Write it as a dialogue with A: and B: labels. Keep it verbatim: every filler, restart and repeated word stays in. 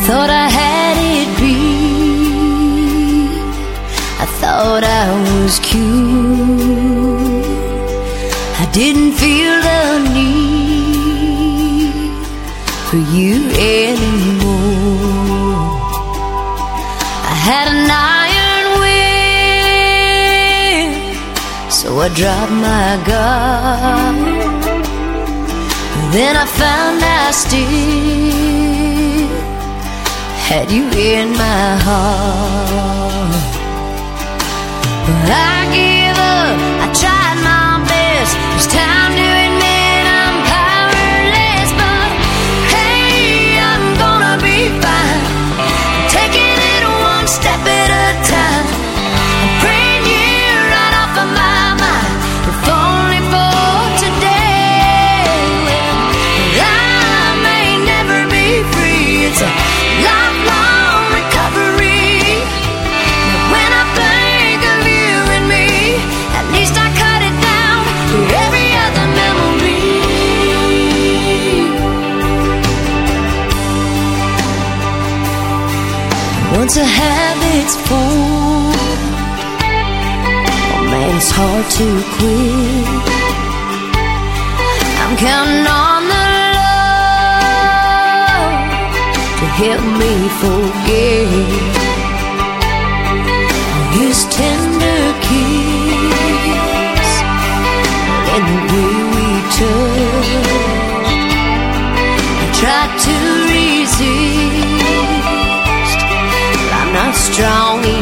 A: thought I had it beat. I thought I was cute. I didn't feel the need for you anymore. I had an iron will, so I dropped my guard. Then I found I still had you in my heart. But I gave up, I tried my best. It's time to admit I'm powerless. But hey, I'm gonna be fine, taking it one step at a time. I'm praying you right off of my mind, if only for today. Well, I may never be free, it's a lifelong recovery. But when I think of you and me, at least I cut it down to every other memory. Once a habit's formed, oh man, it's hard to quit. I'm counting on the love to help me forget his tender kiss and the way we touched. I tried to resist, but I'm not strong enough.